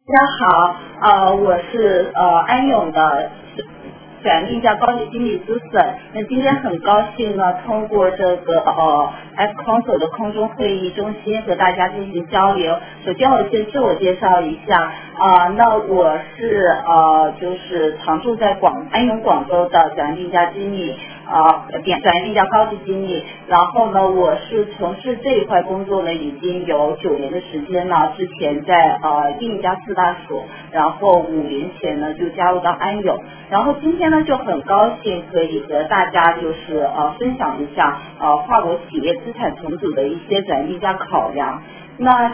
大家好，我是安永的转定价高级经理资深。那今天很高兴呢，通过这个F-Console 的空中会议中心和大家进行交流。首先我先自我介绍一下，那我是就是常驻在安永广州的转定价经理。转定价高级经理，然后呢，我是从事这一块工作呢，已经有9年的时间了。之前在印加四大所，然后5年前呢就加入到安永，然后今天呢就很高兴可以和大家就是分享一下跨国企业资产重组的一些转定价考量。那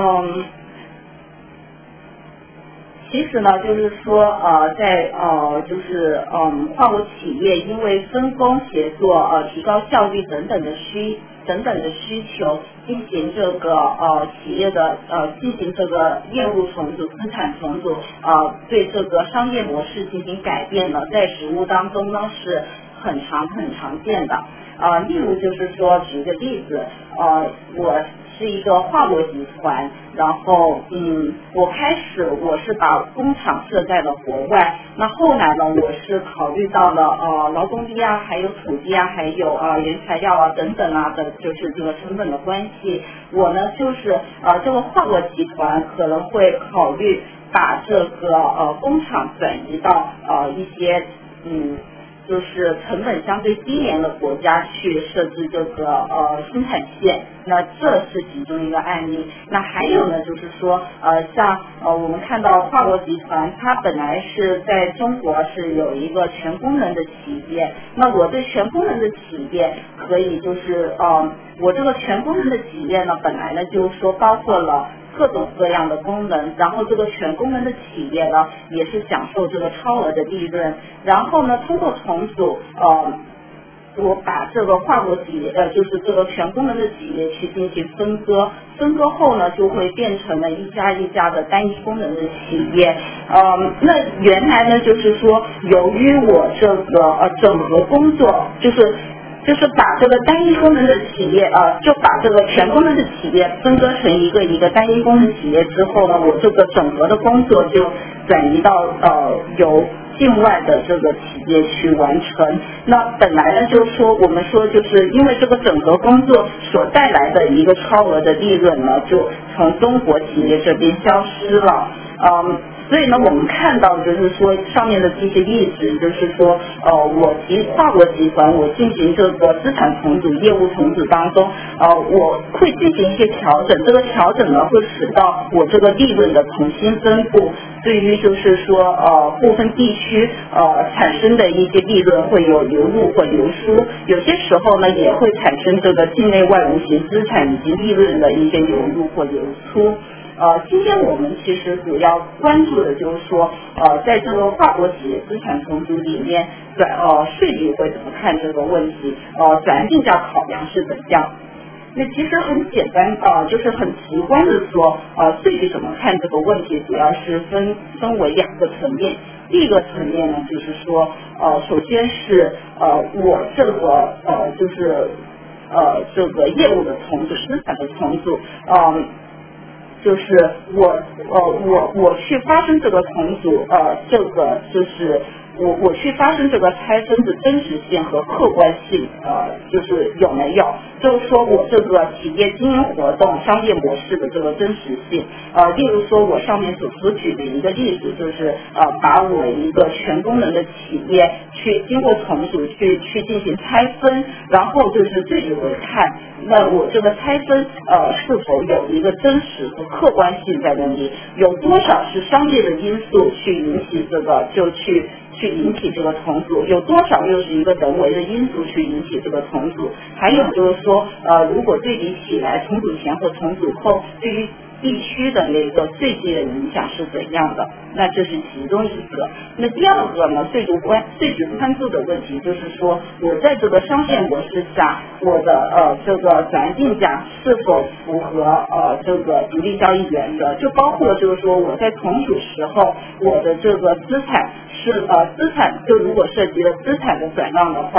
其实呢，就是说，在跨国企业因为分工协作、提高效率等等的需求，进行这个企业的进行这个业务重组、资产重组，对这个商业模式进行改变呢，在实务当中呢是很常见的。例如就是说，举个例子，我是一个跨国集团，然后我是把工厂设在了国外，那后来呢，我是考虑到了劳动力啊，还有土地啊，还有原材料啊等等啊的，就是这个成本的关系，我呢就是这个跨国集团可能会考虑把这个工厂转移到一些就是成本相对低廉的国家去设置这个生产线，那这是其中一个案例。那还有呢，就是说像我们看到跨国集团，它本来是在中国是有一个全功能的企业，那我对全功能的企业可以就是我这个全功能的企业呢，本来呢就是说包括了各种各样的功能，然后这个全功能的企业呢，也是享受这个超额的利润。然后呢，通过重组，我把这个跨国企业，就是这个全功能的企业去进行分割后呢，就会变成了一家一家的单一功能的企业。那原来呢，就是说，由于我这个整合工作，就是把这个单一功能的企业就把这个全功能的企业分割成一个一个单一功能企业之后呢，我这个整合的工作就转移到由境外的这个企业去完成。那本来呢，就是说我们说就是因为这个整合工作所带来的一个超额的利润呢，就从中国企业这边消失了。所以呢，我们看到就是说上面的这些例子，就是说我跨国集团我进行这个资产重组、业务重组当中，我会进行一些调整，这个调整呢会使到我这个利润的重新分布，对于就是说部分地区产生的一些利润会有流入或流出，有些时候呢也会产生这个境内外无形资产以及利润的一些流入或流出。今天我们其实主要关注的就是说，在这个跨国企业资产重组里面，税局会怎么看这个问题？转定价考量是怎样？那其实很简单就是很直观的说，税局怎么看这个问题，主要是分为2个层面。第一个层面呢，就是说，首先是我这个就是这个业务的重组、资产的重组，就是我去发生这个重组，这个就是我去发生这个拆分的真实性和客观性，就是有没有？就是说我这个企业经营活动、商业模式的这个真实性，例如说我上面所举的一个例子，就是把我一个全功能的企业去经过重组去进行拆分，然后就是税局会看，那我这个拆分是否有一个真实和客观性在那里，有多少是商业的因素去引起这个去引起这个重组，有多少又是一个人为的因素去引起这个重组，还有就是说如果对比起来重组前和重组后对于地区的那个税基的影响是怎样的，那这是其中一个。那第二个呢，税局关注的问题就是说，我在这个商业模式下，我的这个转定价是否符合这个独立交易原则，就包括就是说我在重组时候，我的这个资产就如果涉及了资产的转让的话，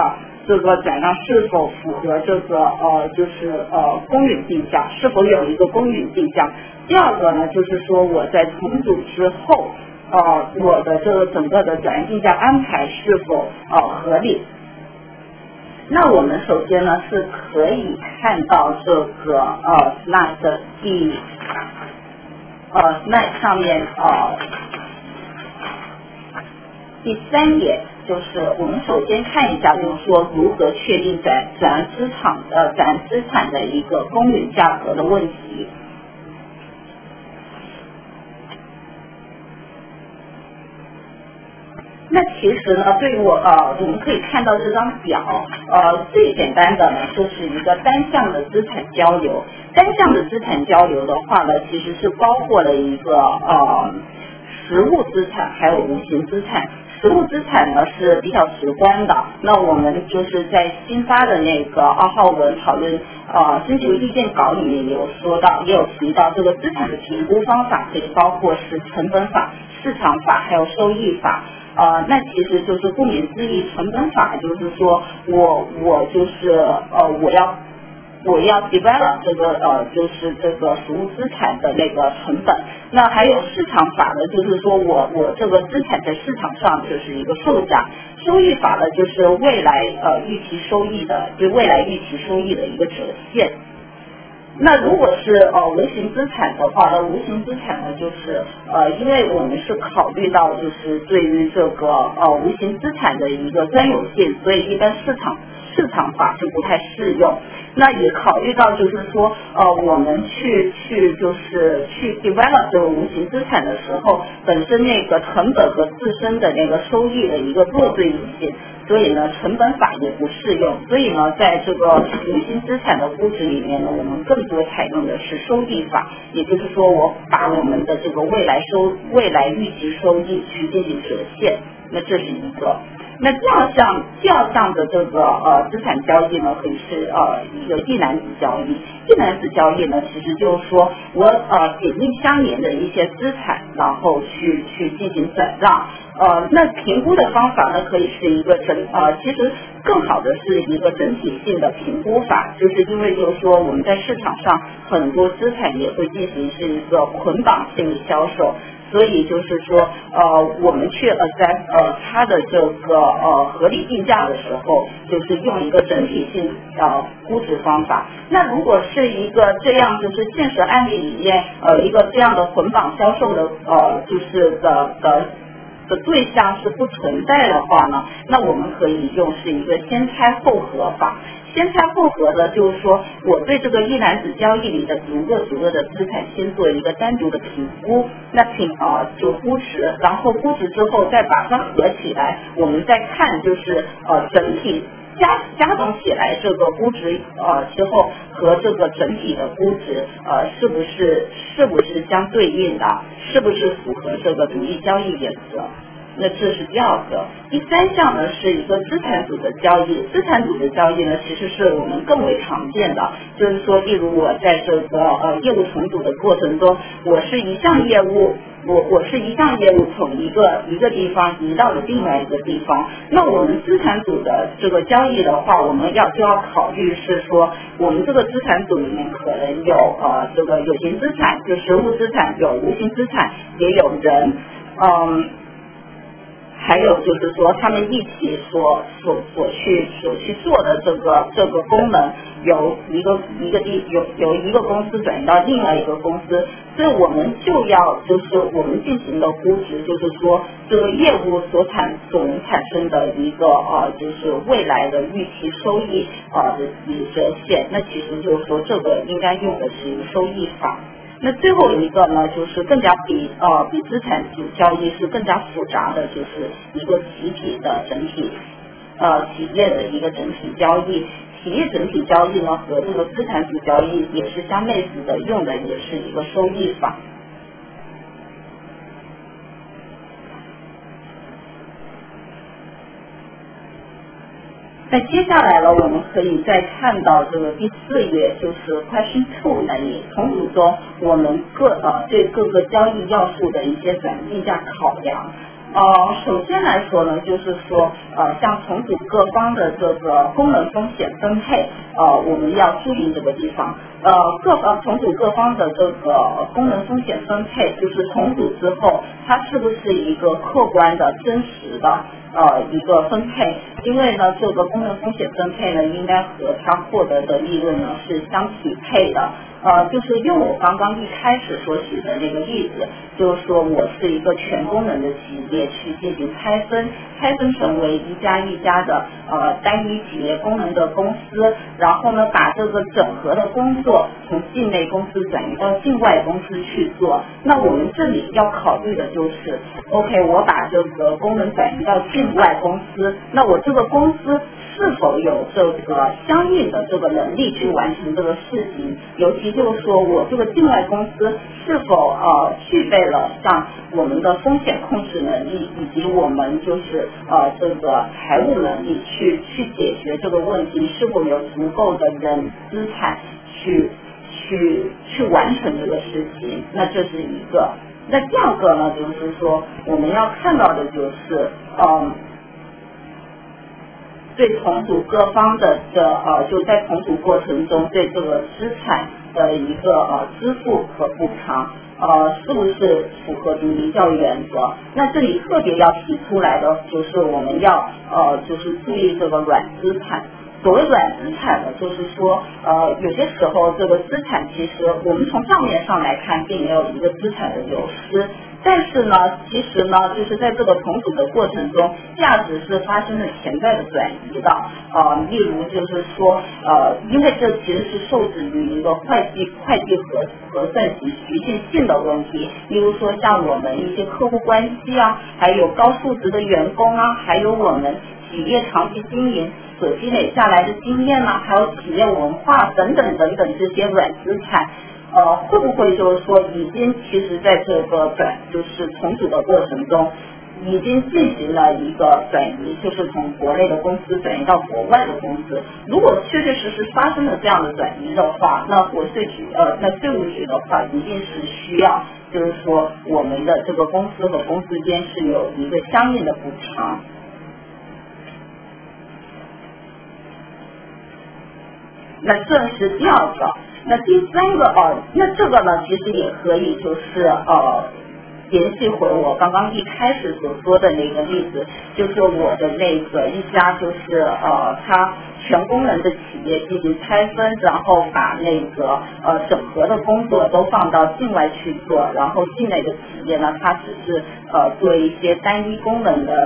这个转让是否符合这个公允定价，是否有一个公允定价。第二个呢，就是说我在重组之后，我的这个整个的转让定价安排是否合理。那我们首先呢是可以看到这个slide slide 上面第3页，就是我们首先看一下，就是说如何确定转让资产的一个公允价格的问题。那其实呢，对于我们可以看到这张表，最简单的呢就是一个单向的资产交流。单向的资产交流的话呢，其实是包括了一个实物资产还有无形资产。实物资产呢是比较直观的，那我们就是在新发的那个2号文讨论征求意见稿里面也有说到，也有提到这个资产的评估方法可以包括是成本法、市场法还有收益法。那其实就是顾名思义，成本法就是说我就是我要 develop 这个就是这个实物资产的那个成本。那还有市场法呢，就是说我这个资产在市场上就是一个售价。收益法呢，就是未来预期收益的一个折现。那如果是无形资产的话呢，无形资产呢就是因为我们是考虑到就是对于这个无形资产的一个专有性，所以一般市场法是不太适用。那也考虑到就是说我们去 develop 这个无形资产的时候，本身那个成本和自身的那个收益的一个做对应性，所以呢成本法也不适用。所以呢在这个无形资产的估值里面呢，我们更多采用的是收益法，也就是说我把我们的这个未来预期收益去进行折现。那这是一个。那第二项的这个资产交易呢，可以是一个一篮子交易。一篮子交易呢，其实就是说我紧密相连的一些资产，然后去进行转让。那评估的方法呢，可以是一个其实更好的是一个整体性的评估法，就是因为就是说我们在市场上很多资产也会进行是一个捆绑性的销售。所以就是说，我们去assess它的这个合理定价的时候，就是用一个整体性估值方法。那如果是一个这样，就是现实案例里面一个这样的捆绑销售的就是的对象是不存在的话呢，那我们可以用是一个先拆后合法。先拆后合的，就是说我对这个一篮子交易里的逐个的资产先做一个单独的评估，那就估值，然后估值之后再把它合起来，我们再看就是整体加总起来这个估值之后和这个整体的估值是不是相对应的，是不是符合这个独立交易原则。那这是第二个。第3项呢是一个资产组的交易。资产组的交易呢，其实是我们更为常见的，就是说例如我在这个业务重组的过程中，我是一项业务从一个地方移到了另外一个地方。那我们资产组的这个交易的话，我们就要考虑是说，我们这个资产组里面可能有这个有形资产，就实物资产，有无形资产，也有人，还有就是说，他们一起所去做的这个功能，由一个公司转移到另外一个公司，所以我们就要就是我们进行的估值，就是说这个业务所能产生的一个就是未来的预期收益的一个折现。那其实就是说这个应该用的是一个收益法。那最后一个呢，就是更加比资产组交易是更加复杂的，就是一个集体的整体企业的一个整体交易。企业整体交易呢和这个资产组交易也是相类似的，用的也是一个收益法。那接下来呢，我们可以再看到这个第4页，就是 Question 2那里，重组中我们对各个交易要素的一些转定价考量。 首先来说呢，就是说像重组各方的这个功能风险分配，我们要注意这个地方。重组各方的这个功能风险分配，就是重组之后，它是不是一个客观的、真实的一个分配？因为呢，这个功能风险分配呢，应该和它获得的利润呢是相匹配的。就是用我刚刚一开始所举的那个例子，就是说我是一个全功能的企业去进行拆分成为一家一家的单一企业功能的公司，然后呢把这个整合的工作从境内公司转移到境外公司去做。那我们这里要考虑的就是 OK， 我把这个功能转移到境外公司，那我这个公司是否有这个相应的这个能力去完成这个事情，尤其就是说我这个境外公司是否具备了像我们的风险控制能力，以及我们就是这个财务能力去解决这个问题，是否有足够的人资产去完成这个事情。那这是一个。那第二个呢，就是说我们要看到的就是对重组各方的就在重组过程中对这个资产的一个支付和补偿，是不是符合比例教育原则？那这里特别要提出来的就是我们要就是注意这个软资产。所谓软资产呢，就是说有些时候这个资产其实我们从账面上来看并没有一个资产的流失，但是呢其实呢就是在这个重组的过程中，价值是发生了潜在的转移的。例如就是说因为这其实是受制于一个会计核算及局限性的问题，例如说像我们一些客户关系啊，还有高素质的员工啊，还有我们企业长期经营所积累下来的经验啊，还有企业文化等等这些软资产，会不会就是说已经其实在这个就是重组的过程中已经进行了一个转移，就是从国内的公司转移到国外的公司。如果确确实实发生了这样的转移的话，那税务局的话一定是需要就是说我们的这个公司和公司间是有一个相应的补偿。那这是第二个。那第三个那这个呢其实也可以就是联系回我刚刚一开始所说的那个例子，就是我的那个一家就是它全功能的企业进行拆分，然后把那个整合的工作都放到境外去做，然后境内的企业呢它只是做一些单一功能的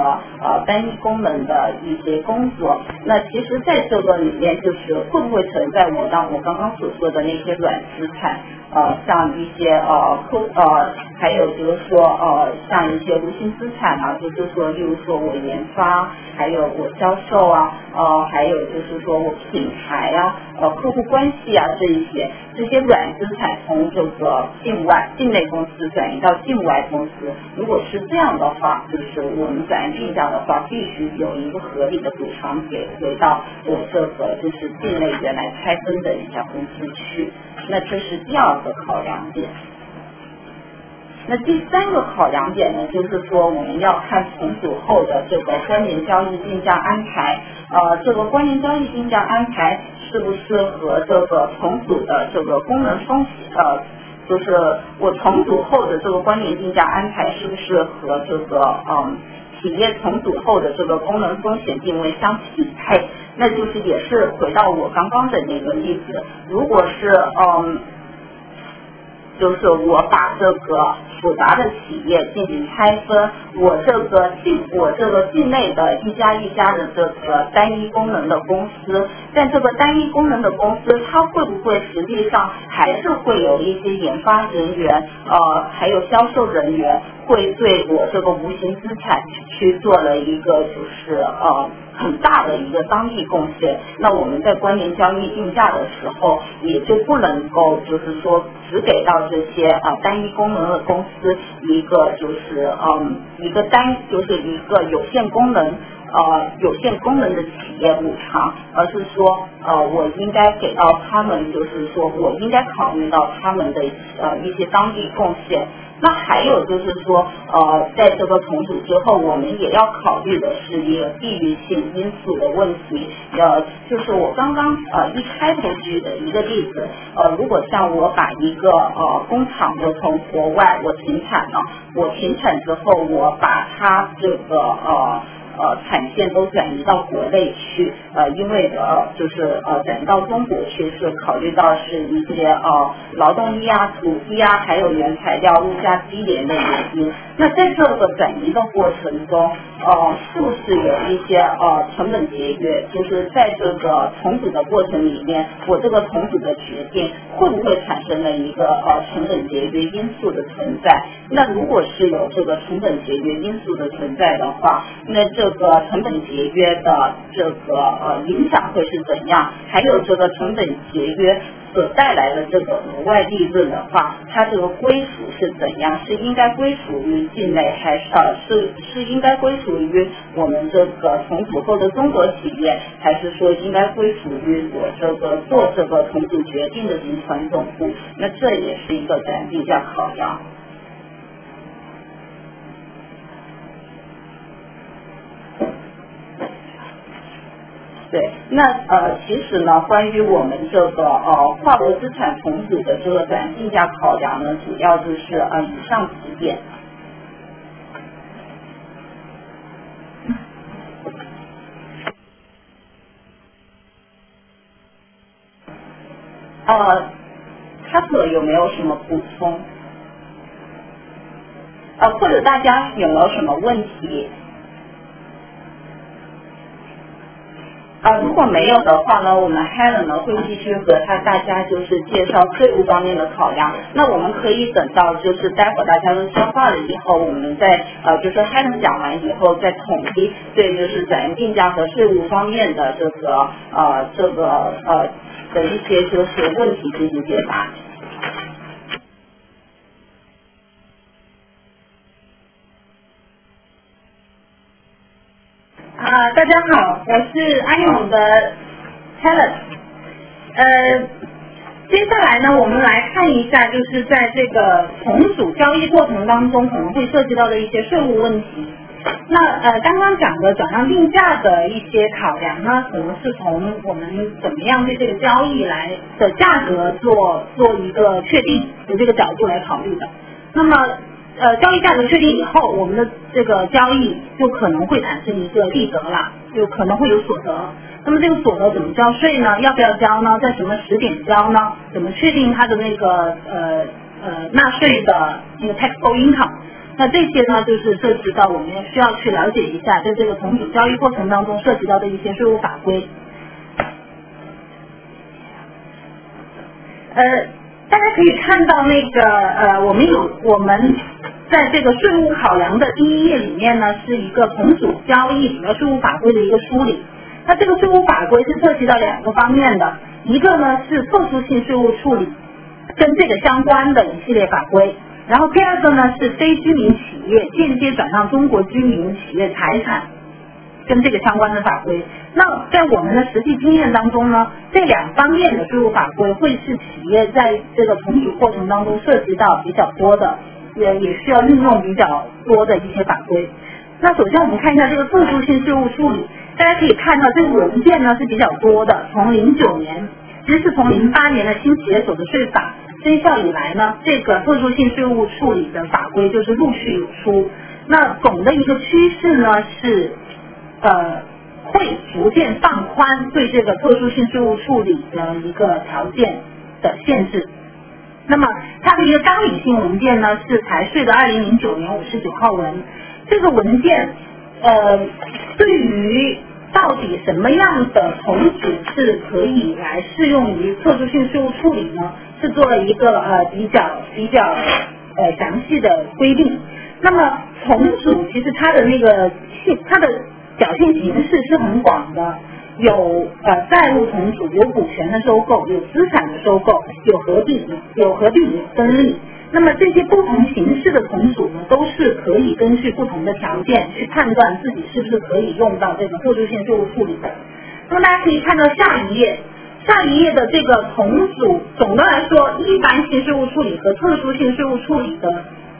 一些工作。那其实在这个里面就是会不会存在我刚刚所说的那些软资产，像一些还有就是说像一些无形资产啊，就是说例如说我研发，还有我销售啊，还有就是说我品牌啊，客户关系啊，这些软资产从这个境内公司转移到境外公司，如果是这样的话，就是我们转移定价的话，必须有一个合理的补偿给回到我这个就是境内原来拆分的一家公司去。那这是第二个考量点。那第三个考量点呢，就是说我们要看重组后的这个关联交易定价安排，这个关联交易定价安排是不是和这个重组的这个功能风险，就是我重组后的这个关联定价安排是不是和这个企业重组后的这个功能风险定位相匹配？那就是也是回到我刚刚的那个例子，如果是就是我把这个复杂的企业进行拆分，我这个境内的一家一家的这个单一功能的公司，但这个单一功能的公司它会不会实际上还是会有一些研发人员还有销售人员会对我这个无形资产去做了一个就是很大的一个当地贡献，那我们在关联交易定价的时候也就不能够就是说只给到这些单一功能的公司一个就是一个有限功能的企业补偿，而是说我应该给到他们，就是说我应该考虑到他们的一些当地贡献， 那还有就是说，在这个重组之后，我们也要考虑的是一个地域性因素的问题。就是我刚刚一开头举的一个例子，如果像我把一个工厂我从国外我停产了，我停产之后，我把它这个产线都转移到国内去，因为就是转移到中国去是考虑到是一些劳动力啊、土地啊，还有原材料物价低廉的原因。那在这个转移的过程中，是不是有一些成本节约？就是在这个重组的过程里面，我这个重组的决定会不会产生了一个成本节约因素的存在？那如果是有这个成本节约因素的存在的话，那这个成本节约的这个影响会是怎样？还有这个成本节约所带来的这个额外利润的话，它这个归属是怎样？是应该归属于境内，还是应该归属于我们这个重组后的中国企业，还是说应该归属于我这个做这个重组决定的集团总部？那这也是一个咱定价考量。对，那其实呢，关于我们这个跨国资产重组的这个转定价考量呢，主要就是以上几点。他可有没有什么补充？或者大家有没有什么问题？如果没有的话呢，我们 Helen 呢会继续和大家就是介绍税务方面的考量。那我们可以等到就是待会大家都消化了以后，我们再就是 Helen 讲完以后再统一对就是转移定价和税务方面的这个的一些就是问题进行解答。大家好，我是安永的 Helen。接下来呢，我们来看一下，就是在这个重组交易过程当中可能会涉及到的一些税务问题。那刚刚讲的转让定价的一些考量呢，可能是从我们怎么样对这个交易来的价格做一个确定的这个角度来考虑的。那么交易价格确定以后，我们的这个交易就可能会产生一个利得了，就可能会有所得。那么这个所得怎么交税呢？要不要交呢？在什么时点交呢？怎么确定它的那个纳税的那个 taxable income？ 那这些呢，就是涉及到我们需要去了解一下，在这个重组交易过程当中涉及到的一些税务法规。大家可以看到那个我们在这个税务考量的第一页里面呢，是一个重组交易主要税务法规的一个梳理。那这个税务法规是涉及到两个方面的，一个呢是特殊性税务处理跟这个相关的一系列法规，然后第二个呢是非居民企业间接转让中国居民企业财产跟这个相关的法规。那在我们的实际经验当中呢，这两方面的税务法规会是企业在这个重组过程当中涉及到比较多的，也需要运用比较多的一些法规。那首先我们看一下这个特殊性税务处理，大家可以看到这个文件呢是比较多的，从09年，其实是从08年的新企业所得税法生效以来呢，这个特殊性税务处理的法规就是陆续有出。那总的一个趋势呢是会逐渐放宽对这个特殊性税务处理的一个条件的限制。那么它的一个纲领性文件呢是财税的2009年59号文。这个文件对于到底什么样的重组是可以来适用于特殊性税务处理呢，是做了一个比较详细的规定。那么重组其实它的表现形式是很广的，有债务重组，有股权的收购，有资产的收购，有合并有分立。那么这些不同形式的重组呢，都是可以根据不同的条件去判断自己是不是可以用到这个特殊性税务处理的。那么大家可以看到下一页的这个重组，总的来说，一般性税务处理和特殊性税务处理的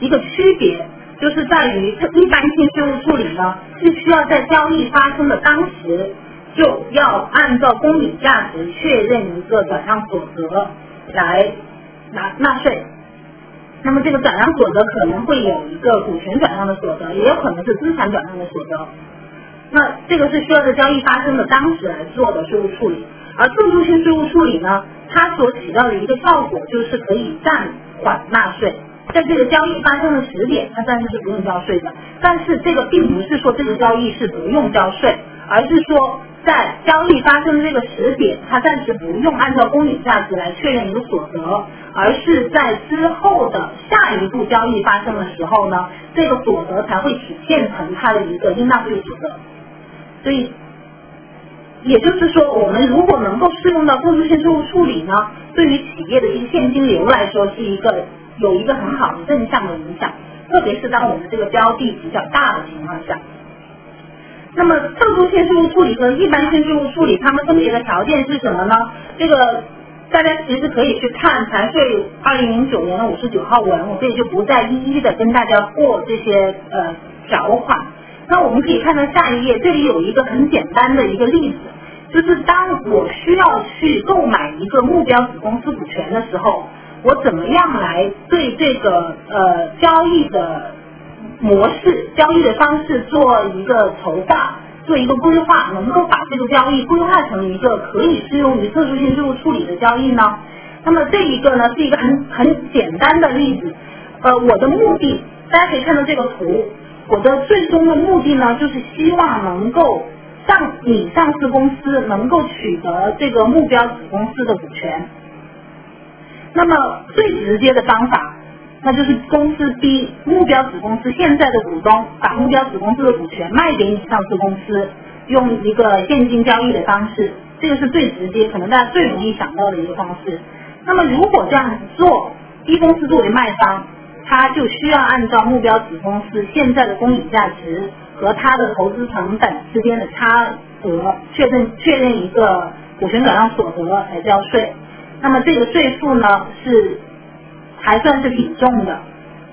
一个区别，就是在于一般性税务处理呢，是需要在交易发生的当时就要按照公允价值确认一个转让所得来纳税。那么这个转让所得可能会有一个股权转让的所得，也有可能是资产转让的所得。那这个是需要在交易发生的当时来做的税务处理。而特殊性税务处理呢，它所起到的一个效果就是可以暂缓纳税。在这个交易发生的时点，它暂时是不用交税的。但是这个并不是说这个交易是不用交税，而是说在交易发生的这个时点，它暂时不用按照公允价值来确认一个所得，而是在之后的下一步交易发生的时候呢，这个所得才会体现成它的一个应纳税所得。所以也就是说，我们如果能够适用到特殊性税务处理呢，对于企业的一个现金流来说是有一个很好的正向的影响，特别是当我们这个标的比较大的情况下。那么特殊性税务处理和一般性税务处理，它们分别的条件是什么呢？这个大家其实可以去看财税2009年的59号文，我这里就不再一一的跟大家过这些条款。那我们可以看到下一页，这里有一个很简单的一个例子，就是当我需要去购买一个目标子公司股权的时候，我怎么样来对这个交易的模式、交易的方式做一个筹划，做一个规划，能够把这个交易规划成一个可以适用于特殊性税务处理的交易呢？那么这一个呢是一个很简单的例子，我的目的大家可以看到这个图，我的最终的目的呢就是希望能够让你上市公司能够取得这个目标子公司的股权。那么最直接的方法，那就是公司逼目标子公司现在的股东把目标子公司的股权卖给你上市公司，用一个现金交易的方式，这个是最直接，可能大家最容易想到的一个方式。那么如果这样子做，B公司作为卖方，它就需要按照目标子公司现在的公允价值和它的投资成本之间的差额确认一个股权转让所得来交税。那么这个税负呢是还算是挺重的。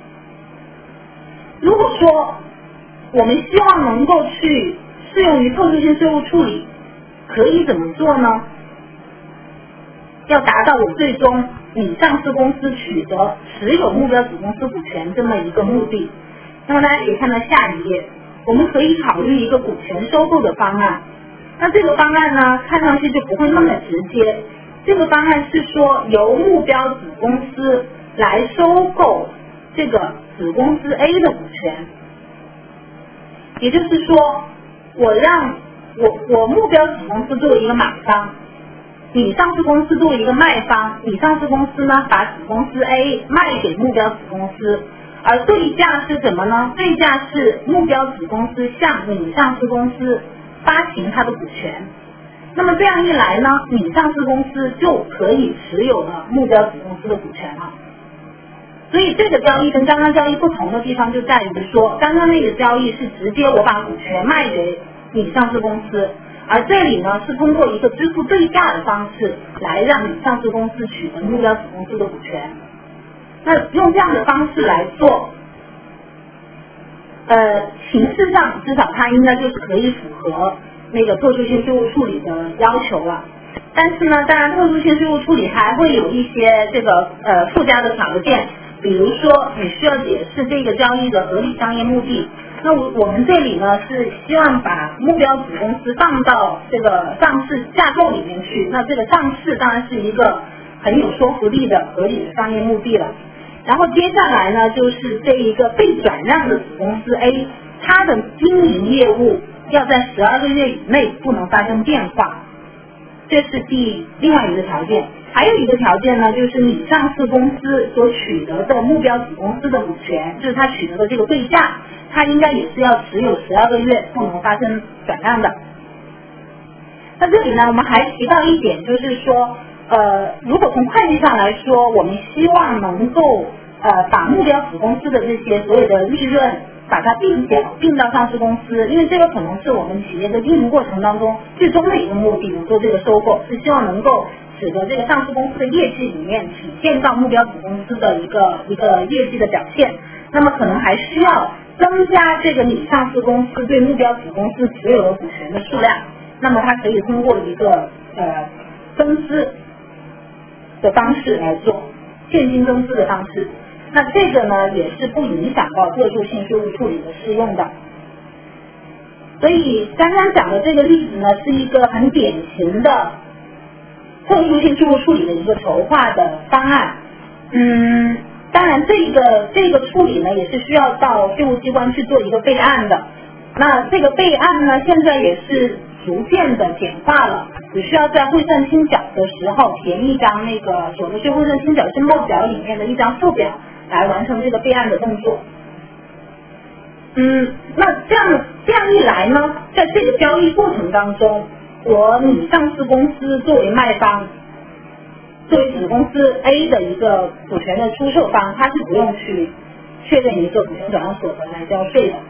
如果说我们希望能够去适用于特殊性税务处理，可以怎么做呢？要达到我最终以上市公司取得持有目标子公司股权这么一个目的。那么大家可以看到下一页，我们可以考虑一个股权收购的方案。那这个方案呢，看上去就不会那么直接。这个方案是说由目标子公司来收购这个子公司 A 的股权，也就是说我让我目标子公司作为一个买方，你上市公司作为一个卖方，你上市公司呢把子公司 A 卖给目标子公司，而对价是什么呢？对价是目标子公司向你上市公司发行它的股权。那么这样一来呢，你上市公司就可以持有了目标子公司的股权了。所以这个交易跟刚刚交易不同的地方就在于说，刚刚那个交易是直接我把股权卖给你上市公司，而这里呢是通过一个支付对价的方式来让你上市公司取得目标子公司的股权。那用这样的方式来做，形式上至少它应该就是可以符合那个特殊性税务处理的要求了。但是呢，当然特殊性税务处理还会有一些这个附加的条件，比如说你需要解释这个交易的合理商业目的。那我们这里呢是希望把目标子公司放到这个上市架构里面去，那这个上市当然是一个很有说服力的合理的商业目的了。然后接下来呢，就是这一个被转让的子公司 A， 它的经营业务要在12个月以内不能发生变化，这是另外一个条件。还有一个条件呢，就是你上市公司所取得的目标子公司的股权，就是它取得的这个对价，它应该也是要持有12个月不能发生转让的。那这里呢，我们还提到一点，就是说如果从会计上来说，我们希望能够把目标子公司的这些所有的利润把它并到上市公司，因为这个可能是我们企业的经营过程当中最终的一个目的。我做这个收购是希望能够使得这个上市公司的业绩里面体现到目标子公司的一个业绩的表现。 那么可能还需要增加这个拟上市公司对目标子公司持有的股权的数量，那么它可以通过一个增资的方式来做，现金增资的方式。那这个呢也是不影响到特殊性税务处理的适用的。所以刚刚讲的这个例子呢，是一个很典型的特殊性税务处理的一个筹划的方案。当然这个处理呢也是需要到税务机关去做一个备案的。那这个备案呢现在也是逐渐的简化了，只需要在汇算清缴的时候填一张那个所得税汇算清缴申报表里面的一张附表来完成这个备案的动作。那这样一来呢，在这个交易过程当中，我拟上市公司作为卖方，作为子公司 A 的一个股权的出售方，他是不用去确认一个股权转让所得来交税的。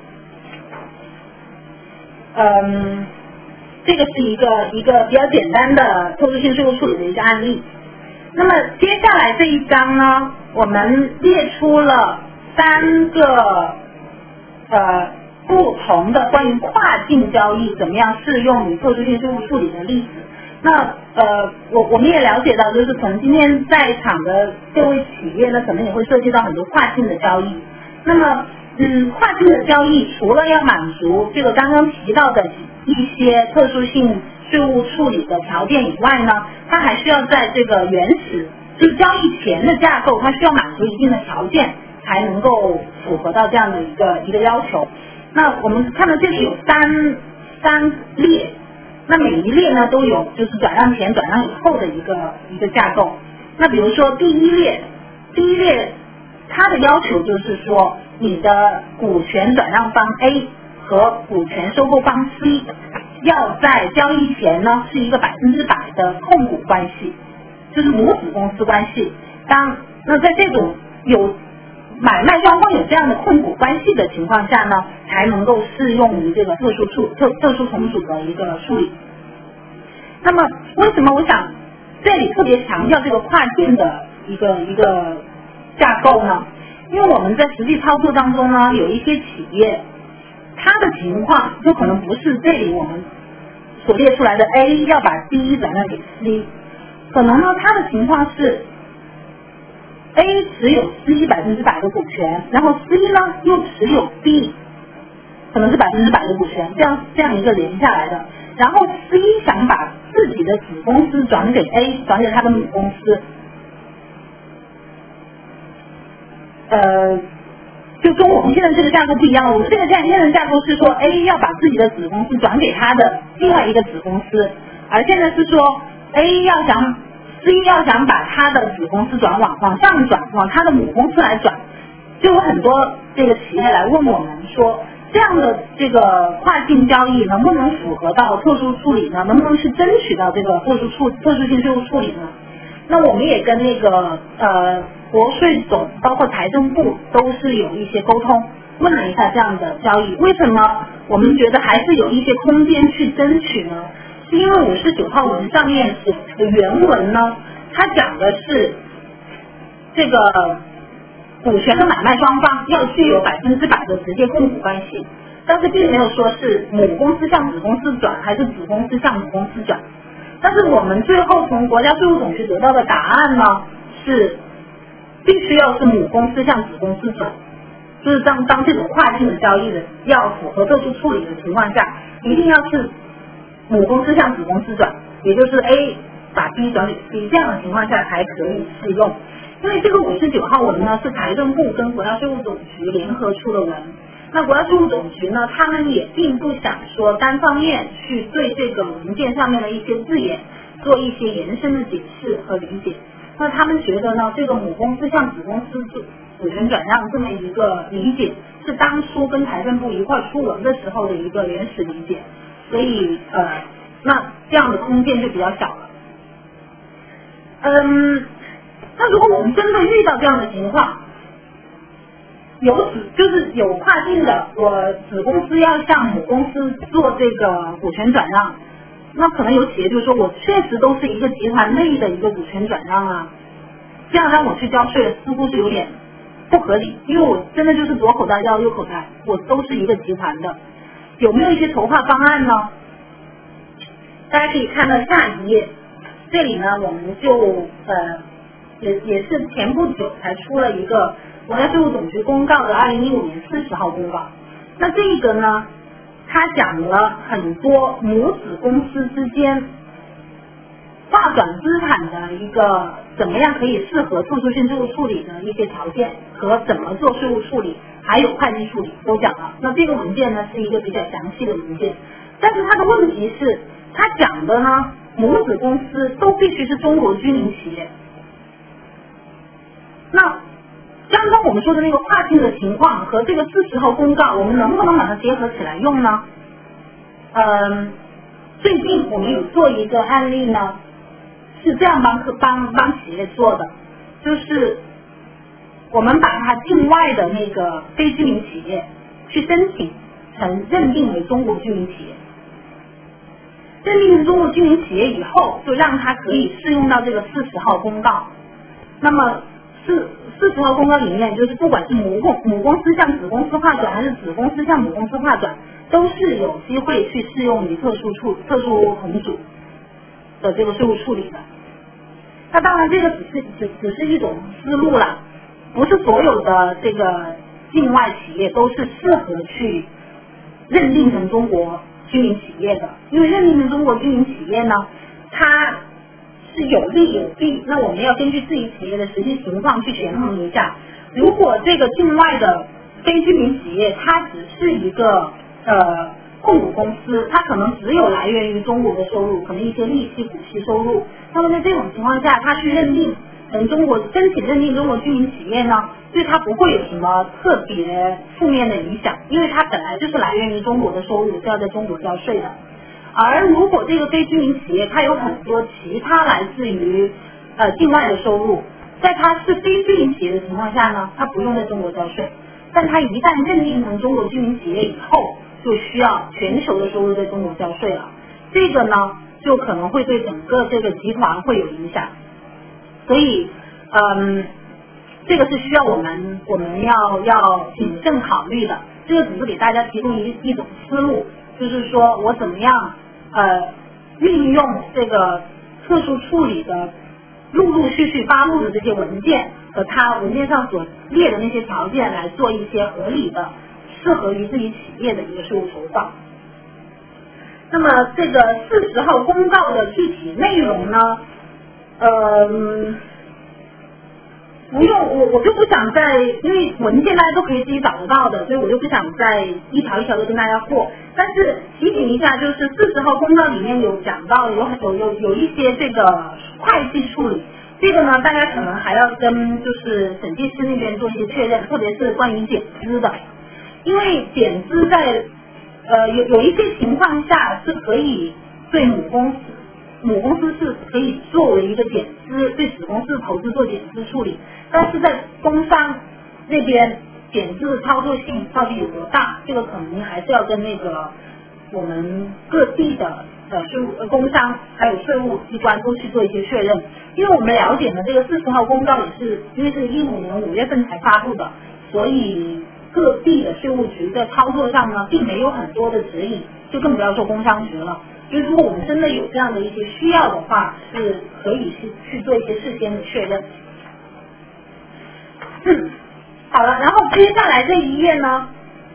这个是一个比较简单的特殊性税务处理的一个案例。那么接下来这一章呢，我们列出了3个不同的关于跨境交易怎么样适用于特殊性税务处理的例子。那我们也了解到，就是可能今天在场的各位企业呢，可能也会涉及到很多跨境的交易。那么跨境的交易除了要满足这个刚刚提到的一些特殊性税务处理的条件以外呢，它还需要在这个原始就是交易前的架构，它需要满足一定的条件才能够符合到这样的一个要求。那我们看到这里有三列，那每一列呢都有就是转让前转让以后的一个架构。那比如说第一列它的要求就是说，你的股权转让方 A 和股权收购方 C 要在交易前呢是一个100%的控股关系，就是母子公司关系。那在这种有买卖双方有这样的控股关系的情况下呢，才能够适用于这个特殊从属的一个处理。那么为什么我想这里特别强调这个跨境的一个架构呢？因为我们在实际操作当中呢，有一些企业它的情况就可能不是这里我们所列出来的 A 要把 B 转让给 C， 可能呢它的情况是 A 持有 C 100%的股权，然后 C 呢又持有 B 可能是100%的股权，这样一个连下来的。然后 C 想把自己的子公司转给 A， 转给他的母公司，就跟我们现在这个架构不一样。我们这个现在的架构是说 A 要把自己的子公司转给他的另外一个子公司，而现在是说 C 要想把他的子公司往上转，往他的母公司来转。就有很多这个企业来问我们说，这样的这个跨境交易能不能符合到特殊处理呢？能不能去争取到这个特殊性税务处理呢？那我们也跟那个国税总包括财政部都是有一些沟通，问了一下这样的交易，为什么我们觉得还是有一些空间去争取呢？是因为59号文上面的原文呢，它讲的是这个股权的买卖双方要具有100%的直接控股关系，但是并没有说是母公司向子公司转还是子公司向母公司转。但是我们最后从国家税务总局得到的答案呢，是必须要是母公司向子公司转，就是当这种跨境的交易的要符合特殊处理的情况下，一定要是母公司向子公司转，也就是 A 把 B 转给 C， 这样的情况下才可以适用。因为这个59号文呢是财政部跟国家税务总局联合出的文，那国家税务总局呢，他们也并不想说单方面去对这个文件上面的一些字眼做一些延伸的解释和理解。那他们觉得呢，这个母公司向子公司股权转让这么一个理解，是当初跟财政部一块出文的时候的一个原始理解，所以那这样的空间就比较小了。那如果我们真的遇到这样的情况，就是有跨境的，我子公司要向母公司做这个股权转让，那可能有企业就说，我确实都是一个集团内的一个股权转让啊，这样让我去交税似乎是有点不合理，因为我真的就是左口袋到右口袋，我都是一个集团的，有没有一些筹划方案呢？大家可以看到下一页，这里呢我们就也是前不久才出了一个国家税务总局公告的2015年40号公告。那这个呢，它讲了很多母子公司之间划转资产的一个怎么样可以适合特殊性税务处理的一些条件和怎么做税务处理，还有会计处理都讲了。那这个文件呢是一个比较详细的文件，但是它的问题是，它讲的呢母子公司都必须是中国居民企业。那刚刚我们说的那个跨境的情况和这个40号公告，我们能不能把它结合起来用呢？最近我们有做一个案例呢，是这样帮企业做的，就是我们把它境外的那个非居民企业去申请成认定为中国居民企业，认定成中国居民企业以后，就让它可以适用到这个40号公告。那么40号公告里面，就是不管是母公司向子公司划转，还是子公司向母公司划转，都是有机会去适用于特殊同组的这个税务处理的。那当然，这个只是一种思路了，不是所有的这个境外企业都是适合去认定成中国居民企业的，因为认定成中国居民企业呢，它是有利有弊，那我们要根据自己企业的实际情况去权衡一下。如果这个境外的非居民企业它只是一个控股公司，它可能只有来源于中国的收入，可能一些利息股息收入，那么在这种情况下，它去认定申请认定中国居民企业呢，对它不会有什么特别负面的影响，因为它本来就是来源于中国的收入，是要在中国交税的。而如果这个非居民企业它有很多其他来自于境外的收入，在它是非居民企业的情况下呢，它不用在中国交税，但它一旦认定成中国居民企业以后，就需要全球的收入在中国交税了。这个呢，就可能会对整个这个集团会有影响。所以，这个是需要我们要谨慎考虑的。这个只是给大家提供一种思路，就是说我怎么样运用这个特殊处理的陆陆续续发布的这些文件和它文件上所列的那些条件来做一些合理的适合于自己企业的一个税务筹划。那么这个40号公告的具体内容呢，不用我就不想再，因为文件大家都可以自己找得到的，所以我就不想再一条一条的跟大家过。但是提醒一下，就是40号公告里面有讲到有一些这个会计处理，这个呢大家可能还要跟就是审计师那边做一些确认，特别是关于减资的，因为减资在有一些情况下是可以对母公司是可以作为一个减资，对子公司投资做减资处理，但是在工商那边减资的操作性到底有多大，这个可能还是要跟那个我们各地的税务工商还有税务机关都去做一些确认。因为我们了解呢，这个40号公告也是因为是2015年5月份才发布的，所以各地的税务局在操作上呢并没有很多的指引，就更不要说工商局了。就是如果我们真的有这样的一些需要的话，是可以去做一些事先的确认。好了，然后接下来这一页呢，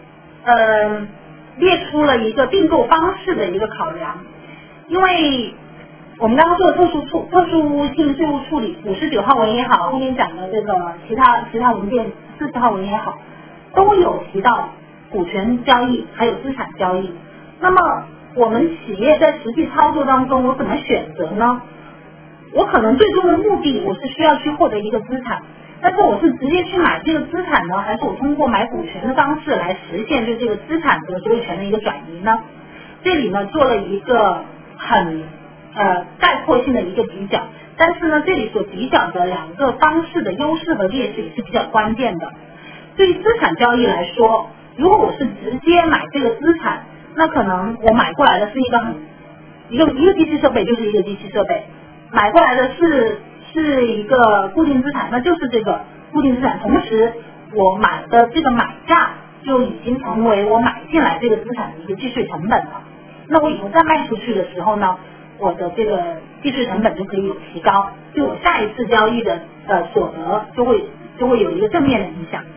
列出了一个并购方式的一个考量。因为我们刚刚说的特殊性税务处理59号文也好，后面讲的这个其他文件40号文也好，都有提到股权交易还有资产交易。那么我们企业在实际操作当中，我怎么选择呢？我可能最终的目的我是需要去获得一个资产，但是我是直接去买这个资产呢，还是我通过买股权的方式来实现对这个资产的所有权的一个转移呢？这里呢做了一个很概括性的一个比较，但是呢这里所比较的两个方式的优势和劣势也是比较关键的。对于资产交易来说，如果我是直接买这个资产，那可能我买过来的是一个机器设备，就是一个机器设备，买过来的是一个固定资产，那就是这个固定资产。同时我买的这个买价就已经成为我买进来这个资产的一个计税成本了。那我以后再卖出去的时候呢，我的这个计税成本就可以有提高，对我下一次交易的所得就会有一个正面的影响。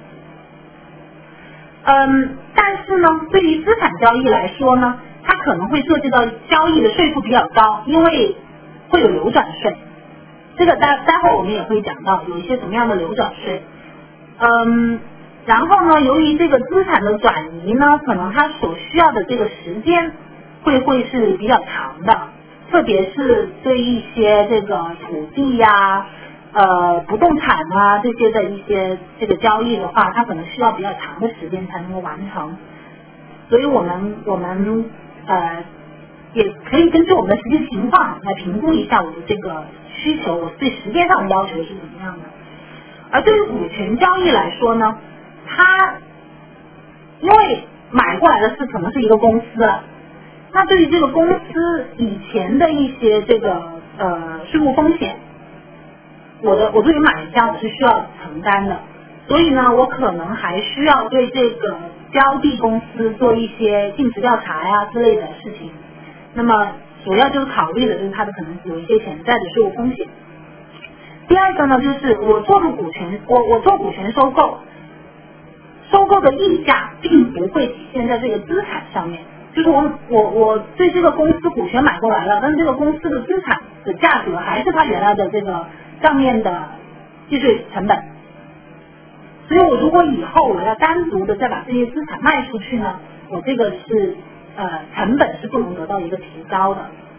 但是呢，对于资产交易来说呢，它可能会涉及到交易的税负比较高，因为会有流转税。这个待会我们也会讲到有一些什么样的流转税。然后呢，由于这个资产的转移呢，可能它所需要的这个时间会是比较长的，特别是对一些这个土地呀、不动产啊这些的一些这个交易的话，它可能需要比较长的时间才能够完成。所以我们也可以根据我们的实际情况来评估一下我的这个需求，我对时间上的要求是怎么样的。而对于股权交易来说呢，它因为买过来的可能是一个公司，那对于这个公司以前的一些这个税务风险，我作为买家我是需要承担的，所以呢，我可能还需要对这个标的公司做一些尽职调查呀之类的事情。那么主要就是考虑的就是它的可能有一些潜在的税务风险。第二个呢，就是我做股权收购，收购的溢价并不会体现在这个资产上面，就是我对这个公司股权买过来了，但是这个公司的资产的价格还是它原来的这个上面的计税成本。所以我如果以后我要单独的再把这些资产卖出去呢，我这个是成本是不能得到一个提高的。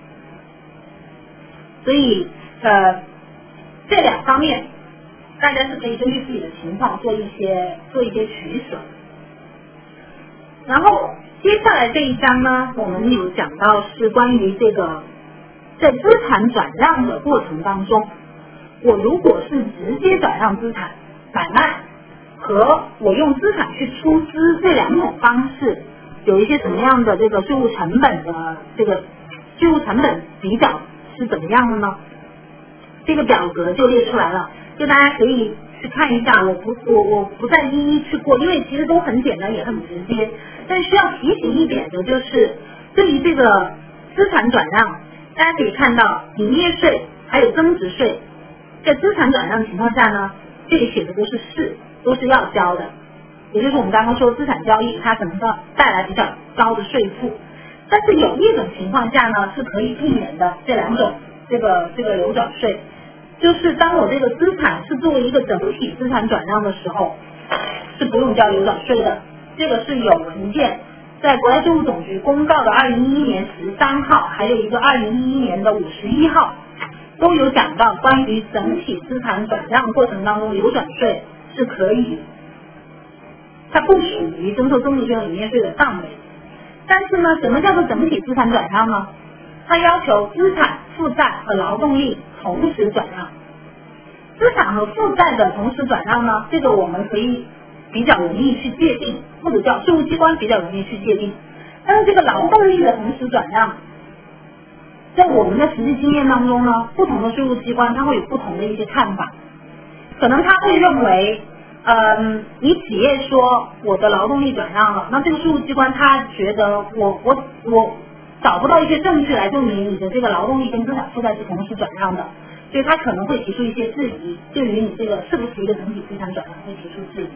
所以这两方面大家是可以根据自己的情况做一些取舍。然后接下来这一章呢，我们有讲到是关于这个在资产转让的过程当中，我如果是直接转让资产买卖和我用资产去出资这两种方式，有一些什么样的这个税务成本的这个税务成本比较是怎么样的呢？这个表格就列出来了，就大家可以去看一下，我不再一一去过，因为其实都很简单也很直接。但需要提醒一点的就是，对于这个资产转让，大家可以看到营业税还有增值税，在资产转让情况下呢，这里写的都是要交的，也就是我们刚刚说资产交易它可能要带来比较高的税负。但是有一种情况下呢是可以避免的，这两种这个流转税，就是当我这个资产是作为一个整体资产转让的时候，是不用交流转税的。这个是有文件在国家税务总局公告的2011年13号，还有一个2011年的51号，都有讲到关于整体资产转让过程当中流转税是可以，它不属于征收增值税和营业税的范围。但是呢，什么叫做整体资产转让呢？它要求资产、负债和劳动力同时转让。资产和负债的同时转让呢，这个我们可以比较容易去界定，或者叫税务机关比较容易去界定。但是这个劳动力的同时转让，在我们的实际经验当中呢，不同的税务机关它会有不同的一些看法。可能他会认为你企业说我的劳动力转让了，那这个税务机关他觉得我找不到一些证据来证明你的这个劳动力跟资产负债是同时转让的，所以他可能会提出一些质疑，对于你这个是不是一个整体资产转让会提出质疑。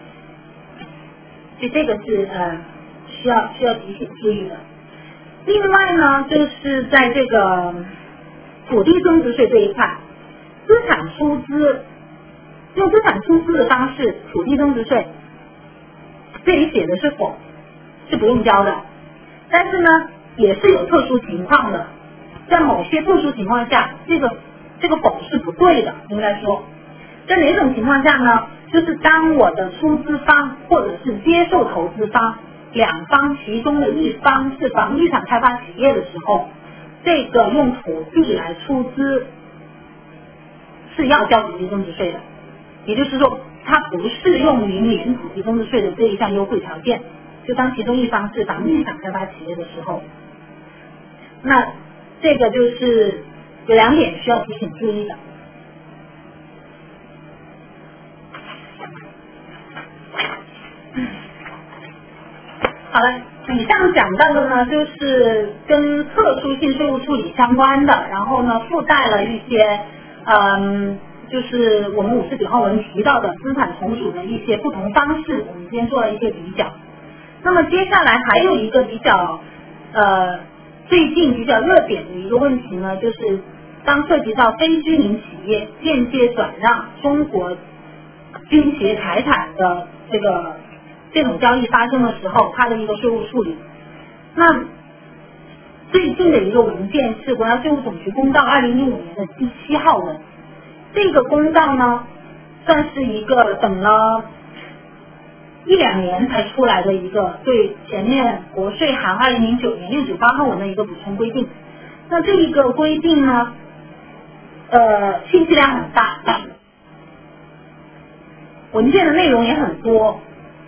所以这个是需要提醒注意的。另外呢，就是在这个土地增值税这一块，资产出资用资产出资的方式，土地增值税这里写的是否是不用交的，但是呢也是有特殊情况的，在某些特殊情况下，这个否是不对的，应该说，在哪种情况下呢？就是当我的出资方或者是接受投资方两方其中的一方是房地产开发企业的时候，这个用土地来出资是要交土地增值税的，也就是说它不适用于免土地增值税的这一项优惠条件，就当其中一方是房地产开发企业的时候。那这个就是有两点需要提醒注意的。 好了，以上讲到的呢，就是跟特殊性税务处理相关的，然后呢，附带了一些，就是我们59号文提到的资产重组的一些不同方式，我们今天做了一些比较。那么接下来还有一个比较，最近比较热点的一个问题呢，就是当涉及到非居民企业间接转让中国居民企业财产的这种交易发生的时候，它的一个税务处理。那最近的一个文件是国家税务总局公告2015年的第7号文，这个公告呢，算是一个等了1-2年才出来的一个对前面国税函2009年698号文的一个补充规定。那这一个规定呢，信息量很大，文件的内容也很多。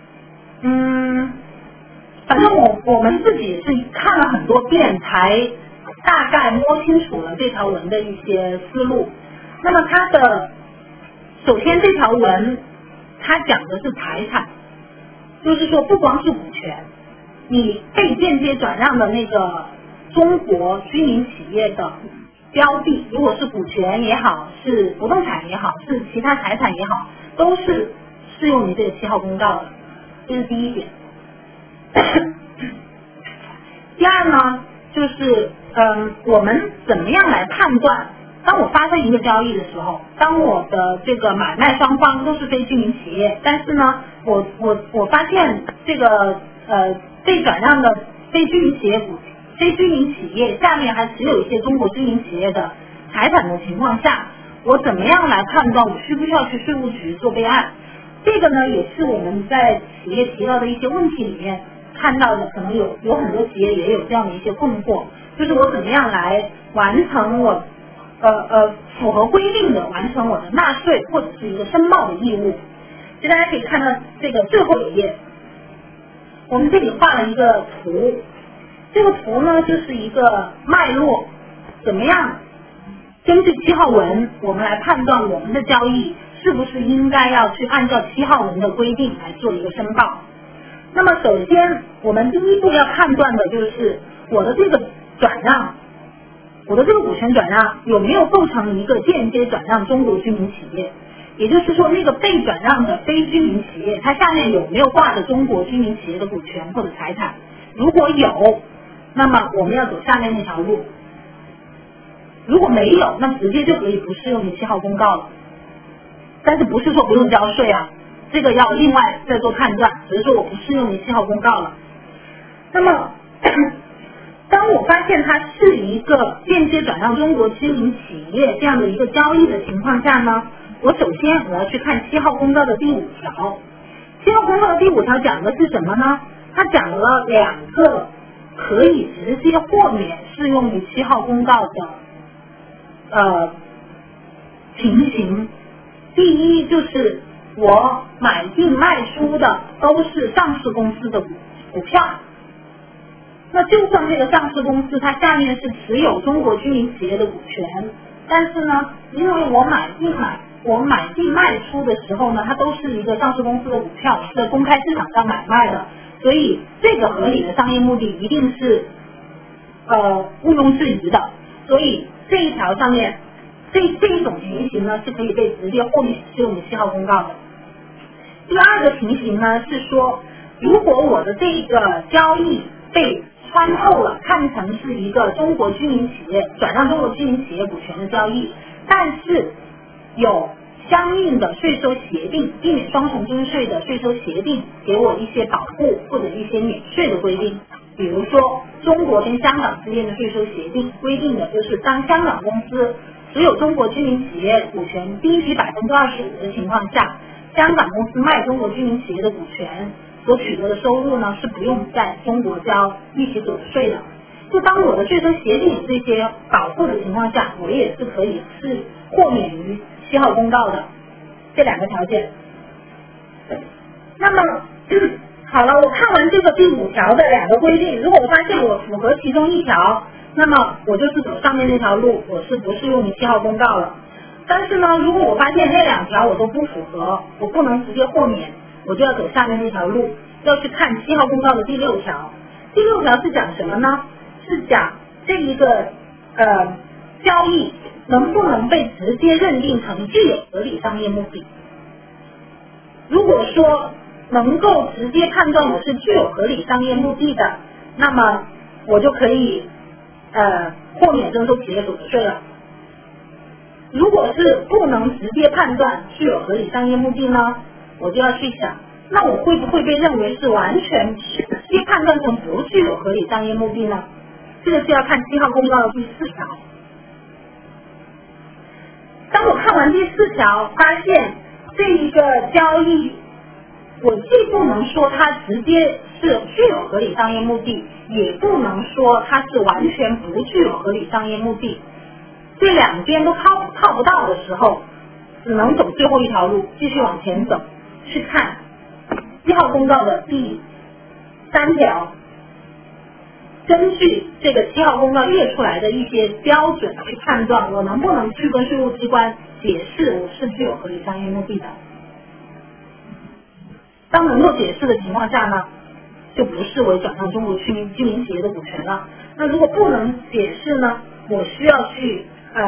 反正我们自己是看了很多遍，才大概摸清楚了这条文的一些思路。那么首先这条文它讲的是财产，就是说不光是股权，你被间接转让的那个中国居民企业的标的，如果是股权也好，是不动产也好，是其他财产也好，都是适用于这个7号公告的，这是第一点。第二呢，就是我们怎么样来判断，当我发生一个交易的时候，当我的这个买卖双方都是非居民企业，但是呢，我发现这个被转让的非居民企业下面还持有一些中国居民企业的财产的情况下，我怎么样来判断我需不需要去税务局做备案？这个呢，也是我们在企业提到的一些问题里面看到的，可能有很多企业也有这样的一些困惑，就是我怎么样来完成我符合规定的完成我的纳税或者是一个申报的义务。就大家可以看到这个最后一页，我们这里画了一个图，这个图呢就是一个脉络，怎么样根据7号文我们来判断我们的交易是不是应该要去按照7号文的规定来做一个申报。那么首先我们第一步要判断的就是我的这个转让，我的这个股权转让有没有构成一个间接转让中国居民企业，也就是说那个被转让的非居民企业它下面有没有挂着中国居民企业的股权或者财产，如果有，那么我们要走下面那条路，如果没有，那直接就可以不适用于7号公告了。但是不是说不用交税啊，这个要另外再做判断，只是说我不适用于7号公告了。那么当我发现它是一个间接转让中国居民企业这样的一个交易的情况下呢，我首先我要去看7号公告的第5条。7号公告的第5条讲的是什么呢？它讲了2个可以直接豁免适用于7号公告的情形。第一就是我买进卖出的都是上市公司的股票，那就算这个上市公司它下面是持有中国居民企业的股权，但是呢，因为我买进卖出的时候呢，它都是一个上市公司的股票，是在公开市场上买卖的，所以这个合理的商业目的一定是毋庸置疑的。所以这一条上面这一种情形呢，是可以被直接豁免适用于7号公告的。第二个情形呢是说，如果我的这个交易被穿透了，看成是一个中国居民企业转让中国居民企业股权的交易，但是有相应的税收协定，避免双重征税的税收协定给我一些保护或者一些免税的规定。比如说中国跟香港之间的税收协定规定的就是，当香港公司持有中国居民企业股权低于25%的情况下，香港公司卖中国居民企业的股权所取得的收入呢，是不用在中国交利息所得税的。就当我的税收协定有这些保护的情况下，我也是可以是豁免于7号公告的这2个条件。那么好了，我看完这个第5条的2个规定，如果我发现我符合其中1条，那么我就是走上面那条路，我是不适用于7号公告了。但是呢，如果我发现那2条我都不符合，我不能直接豁免，我就要走下面那条路， 要去看7号公告的第6条。第6条是讲什么呢？是讲这一个交易能不能被直接认定成具有合理商业目的。如果说能够直接判断我是具有合理商业目的的，那么我就可以豁免征收企业所得税了。如果是不能直接判断具有合理商业目的呢，我就要去想，那我会不会被认为是完全直接判断成不具有合理商业目的呢？这个是要看7号公告的第4条。当我看完第4条，发现这一个交易，我既不能说它直接是具有合理商业目的，也不能说它是完全不具有合理商业目的，这两边都套不到的时候，只能走最后一条路，继续往前走，去看7号公告的第3条，根据这个7号公告列出来的一些标准去判断我能不能去跟税务机关解释我是具有合理商业目的的。当能够解释的情况下呢，就不视为转让中国居民企业的股权了。那如果不能解释呢，我需要去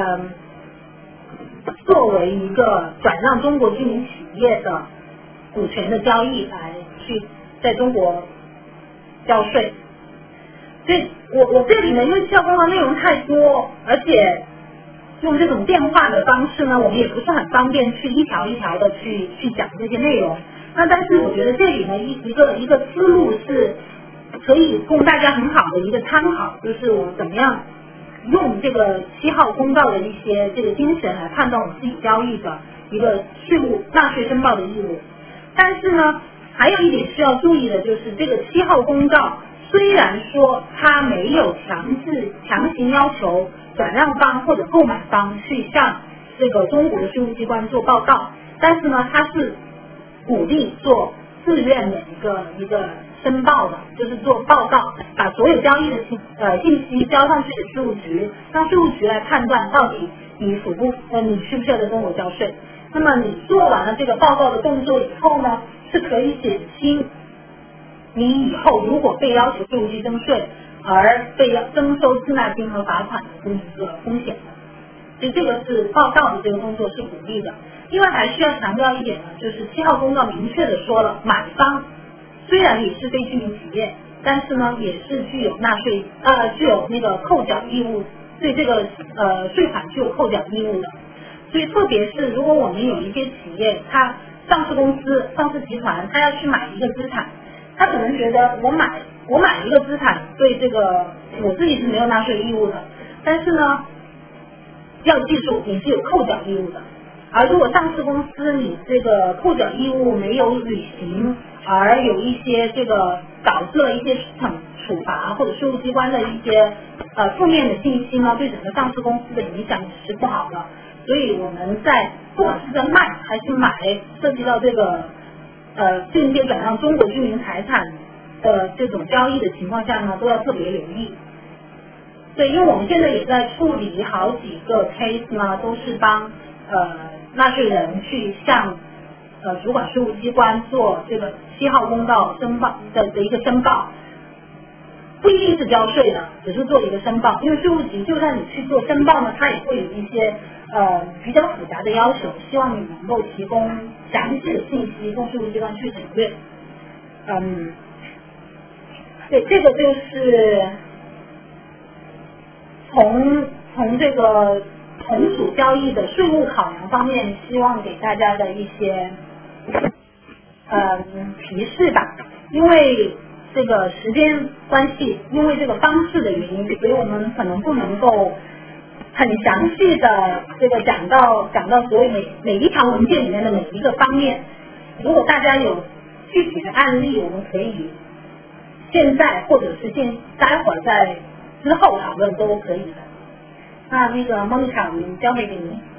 作为一个转让中国居民企业的股权的交易来去在中国交税。所以我这里呢，因为7号公告内容太多，而且用这种电话的方式呢，我们也不是很方便去一条一条的去讲这些内容。那但是我觉得这里呢一个思路是可以供大家很好的一个参考，就是我怎么样用这个7号公告的一些这个精神来判断我自己交易的一个税务纳税申报的义务。但是呢，还有一点需要注意的就是这个7号公告虽然说它没有强行要求转让方或者购买方去向这个中国的税务机关做报告，但是呢，它是鼓励做自愿的一个申报的，就是做报告，把所有交易的信息交上去给税务局，让税务局来判断到底你需不需要在中国交税。那么你做完了这个报告的动作以后呢，是可以减轻你以后如果被要求税务局征税而被征收滞纳金和罚款的这么一个风险的。所以这个是报告的这个工作是鼓励的。另外还需要强调一点呢，就是7号公告明确的说了，买方虽然也是非居民企业，但是呢也是具有具有那个扣缴义务，对这个税款具有扣缴义务的。所以特别是如果我们有一些企业，它上市公司、上市集团，它要去买一个资产，他可能觉得我买一个资产，对这个我自己是没有纳税义务的，但是呢要记住你是有扣缴义务的。而如果上市公司你这个扣缴义务没有履行，而有一些这个导致了一些处罚或者税务机关的一些负面的信息呢，对整个上市公司的影响是不好的。所以我们不管是在卖还是买，涉及到这个间接转让中国居民财产的这种交易的情况下呢，都要特别留意。对，因为我们现在也在处理好几个 case 呢，都是帮纳税人去向主管税务机关做这个7号公告申报的一个申报，不一定是交税的，只是做一个申报。因为税务局就算你去做申报呢，它也会有一些比较复杂的要求，希望你能够提供详细的信息供税务机关去审阅。对，这个就是从这个同属交易的税务考量方面，希望给大家的一些提示吧。因为这个时间关系，因为这个方式的原因，所以我们可能不能够很详细的这个讲到所有每一条文件里面的每一个方面。如果大家有具体的案例，我们可以现在或者是待会儿在之后讨论都可以的。那个莫妮卡，我们交给你。